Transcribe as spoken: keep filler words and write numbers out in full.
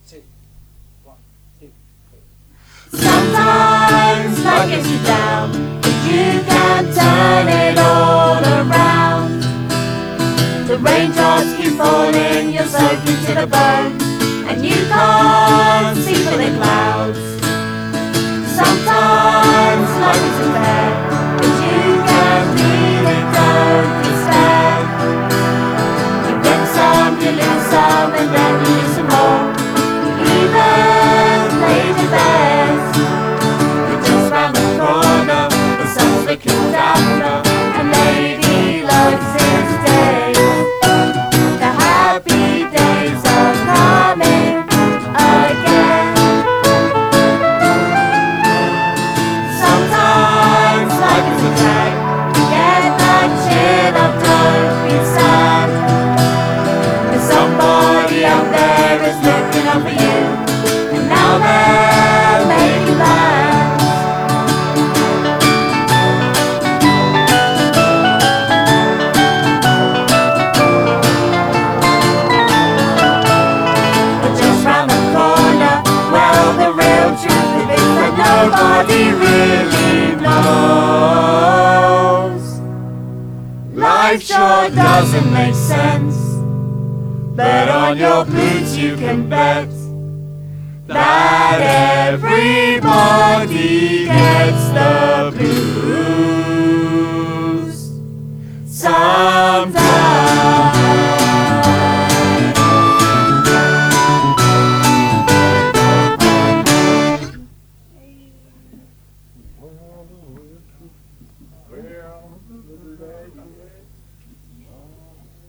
two, one, two, three. Sometimes life gets you down, but you can turn it all around. The raindrops keep falling, you're soaked into the bone, and you can't see for the clouds. Sometimes life isn't fair, but you can feel it, don't despair. You win some, you lose some, and then you lose some more. You even played your best. You're just round the corner, the sun's looking down, and maybe love's its day. The happy days are coming again. Sometimes life is a drag, get that chin up, don't be sad. There's somebody out there is looking out for you, and now they'll make you laugh. But just round the corner, well, the real truth is that nobody really knows. Life sure doesn't make sense, but on your boots you can bet that everybody gets the blues sometimes.